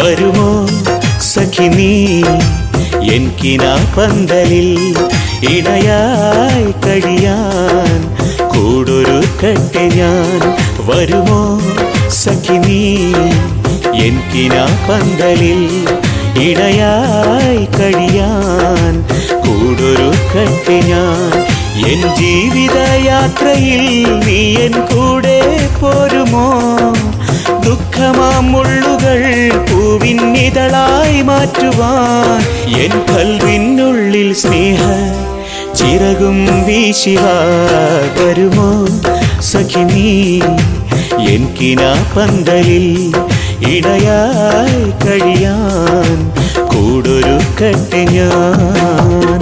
വരുമോ സഖി നീ എൻ കിനാപ്പന്തലിൽ ഇണയായി കഴിയാൻ കൂടൊരുക്കട്ടെ ഞാൻ. വരുമോ സഖി നീ എൻ കിനാപ്പന്തലിൽ ഇണയായി കഴിയാൻ കൂടൊരുക്കട്ടെ ഞാൻ. എൻ ജീവിതയാത്രയിൽ നീ എൻ കൂടെ പോരുമോ? ദുഃഖമാം മുള്ളുകൾ പൂവിന്നിതളായി മാറ്റുവാൻ എൻ കൽവിനുള്ളിൽ സ്നേഹ ചിറകും വീശിവാ. വരുമോ സഖി നീ എൻ കിനാപ്പന്തലിൽ ഇണയായി കഴിയാൻ കൂടൊരുക്കട്ടെ ഞാൻ.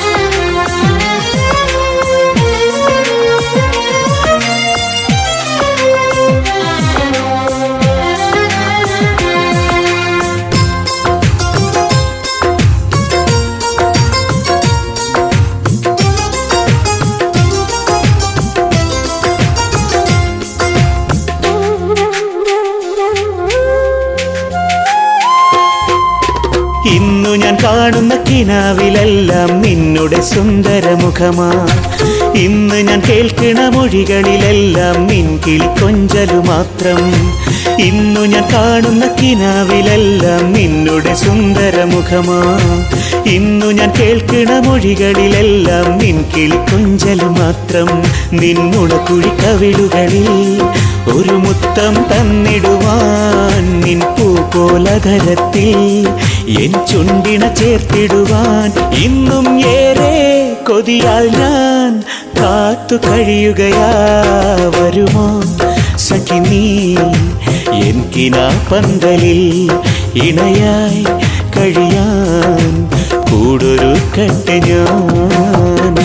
ഇന്നു ഞാൻ കാണുന്ന കിനാവിലെല്ലാം നിന്നുടെ സുന്ദരമുഖമാ. ഇന്ന് ഞാൻ കേൾക്കണ മൊഴികളിലെല്ലാം നിൻ കിളിക്കൊഞ്ചലു മാത്രം. ഇന്നു ഞാൻ കാണുന്ന കിനാവിലെല്ലാം നിന്നുടെ സുന്ദരമുഖമാ. ഇന്നു ഞാൻ കേൾക്കണ മൊഴികളിലെല്ലാം നിൻ കിളിക്കൊഞ്ചലു മാത്രം. നിന്നുണക്കുഴി കവിളുകളിൽ ഒരു മുത്തം തന്നിടുവാൻ, നിൻ പൂ പോലധരത്തിൽ എൻ ചുണ്ടിണ ചേർത്തിടുവാൻ ഇന്നും ഏറെ കൊതിയാൽ ഞാൻ കാത്തു കഴിയുകയാ. വരുമോ സഖി നീ എൻ കിനാപ്പന്തലിൽ ഇണയായി കഴിയാൻ കൂടൊരുക്കട്ടെ ഞാൻ.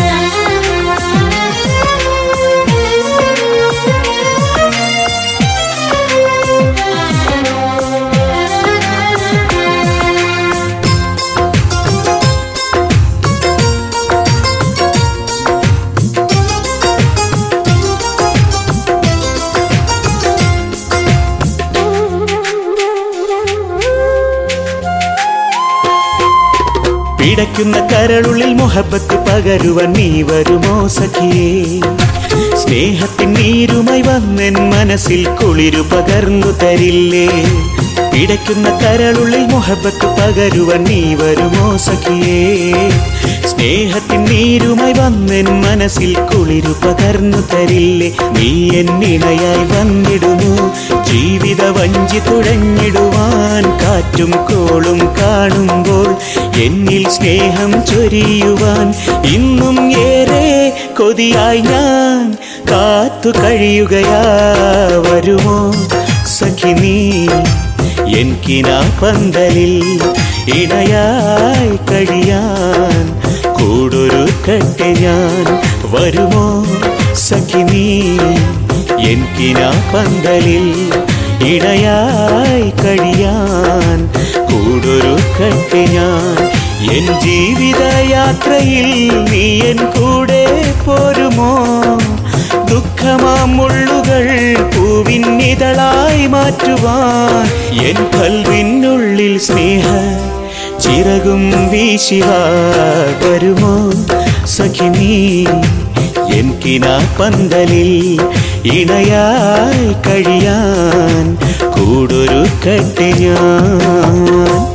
പിടയ്ക്കുന്ന കരളുള്ളിൽ മുഹബത്ത് പകരുവാൻ നീ വരുമോ സഖിയേ? സ്നേഹത്തിൻ നീരുമായി വന്നെൻ മനസ്സിൽ കുളിരു പകർന്നു തരില്ലേ? പിടയ്ക്കുന്ന കരളുള്ളിൽ മുഹബത്ത് പകരുവാൻ നീ വരുമോ സഖിയേ? സ്നേഹത്തിൻ നീരുമായി വന്നെൻ മനസ്സിൽ കുളിരു പകർന്നു തരില്ലേ? നീ എന്നിണയായി വന്നിടുമോ? ജീവിത വഞ്ചി തുഴഞ്ഞിടുവാൻ കാറ്റും കോളും കാണുമ്പോൾ എന്നിൽ സ്നേഹം ചൊരിയുവാൻ ഇന്നും ഏറെ കൊതിയായി ഞാൻ കാത്തു കഴിയുകയാ. വരുമോ സഖി നീ എൻ കിനാപ്പന്തലിൽ ഇണയായി കഴിയാൻ കൂടൊരുക്കട്ടെ ഞാൻ. വരുമോ സഖി നീ എൻ കിനാപ്പന്തലിൽ ഇണയായി കഴിയാൻ കൂടൊരുക്കട്ടെ ഞാൻ. എൻ ജീവിതയാത്രയിൽ നീ എൻ കൂടെ പോരുമോ? ദുഃഖമാം മുള്ളുകൾ പൂവിന്നിതളായി മാറ്റുവാൻ എൻ കൽവിനുള്ളിൽ സ്നേഹ ചിറകും വീശിവാ. വരുമോ സഖി നീ എൻ കിനാപ്പന്തലിൽ ഇണയായി കഴിയാൻ കൂടൊരുക്കട്ടെ ഞാൻ.